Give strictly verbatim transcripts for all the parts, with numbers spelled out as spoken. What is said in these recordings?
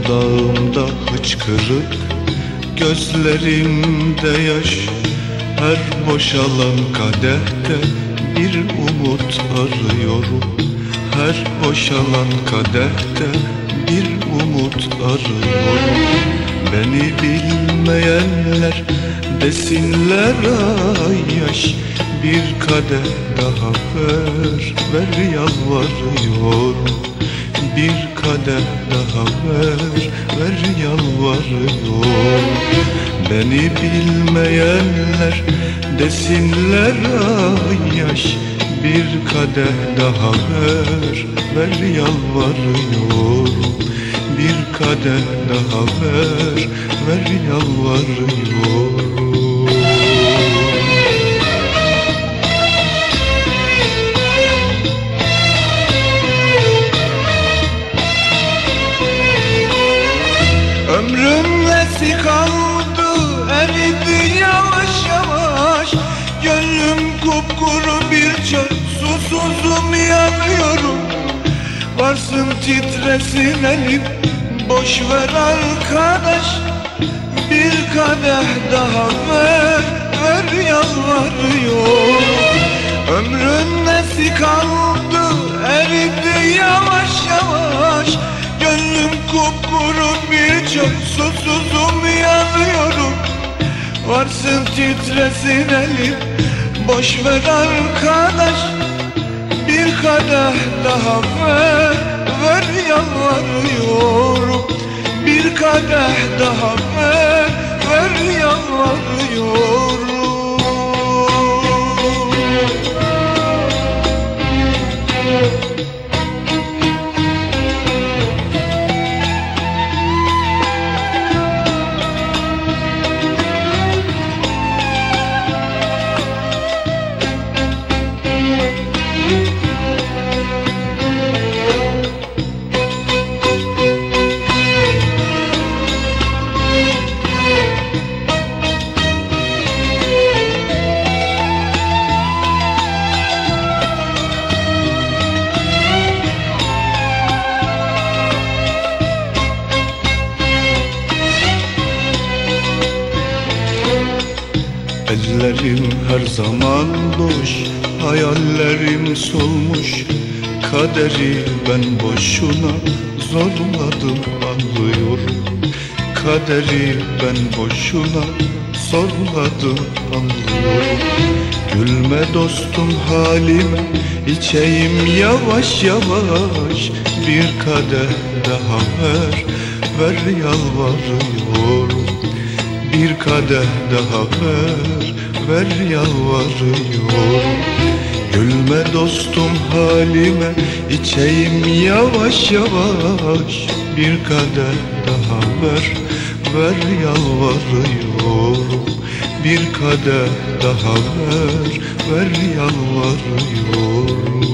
Dudağımda hıçkırık, gözlerimde yaş. Her boşalan kadehte bir umut arıyorum. Her boşalan kadehte bir umut arıyorum. Beni bilmeyenler desinler ay yaş. Bir kadeh daha ver, ver yalvarıyorum. Bir kadeh daha ver, ver yalvarıyorum. Beni bilmeyenler desinler ay yaş. Bir kadeh daha ver, ver yalvarıyorum. Bir kadeh daha ver, ver yalvarıyorum. Ömrüm nesi kaldı, eridi yavaş yavaş. Gönlüm kupkuru bir çöl, susuzum yanıyorum. Varsın titresin elim, boş ver arkadaş. Bir kadeh daha ver, ver yalvarıyorum. Ömrün nesi kaldı, eridi yavaş yavaş. Gönlüm kupkuru bir çöl, susuzum yanıyorum. Varsın titresin elim, boş ver arkadaş. Bir kadeh daha ver, ver yalvarıyorum. Bir kadeh daha ver, ver yalvarıyorum. Ellerim her zaman boş, hayallerim solmuş. Kaderi ben boşuna zorladım anlıyorum. Kaderi ben boşuna zorladım anlıyorum. Gülme dostum halime, içeyim yavaş yavaş. Bir kadeh daha ver, ver yalvarıyorum. Bir kadeh daha ver, ver yalvarıyorum. Gülme dostum halime, içeyim yavaş yavaş. Bir kadeh daha ver, ver yalvarıyorum. Bir kadeh daha ver, ver yalvarıyorum.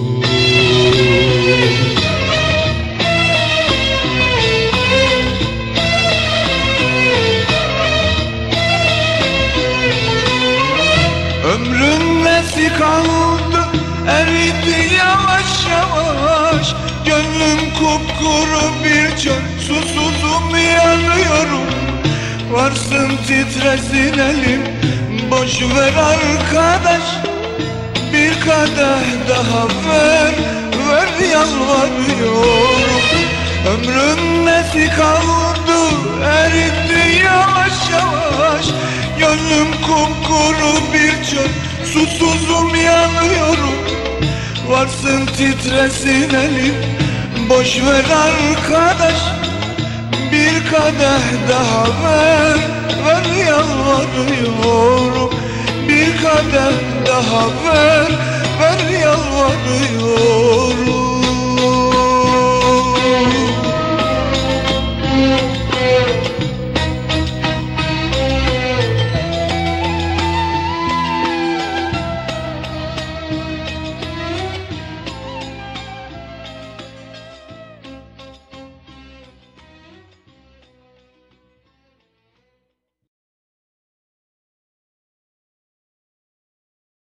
Ömrün nesi kaldı, eridi yavaş yavaş. Gönlüm kupkuru bir çöl, susuzum yanıyorum. Varsın titresin elim, boş ver arkadaş. Bir kadeh daha ver, ver yalvarıyorum. Ömrün nesi kaldı, eridi yavaş yavaş. Gönlüm kupkuru bir çöl, susuzum yanıyorum. Varsın titresin elim, boş ver arkadaş. Bir kadeh daha ver, ver yalvarıyorum. Bir kadeh daha ver, ver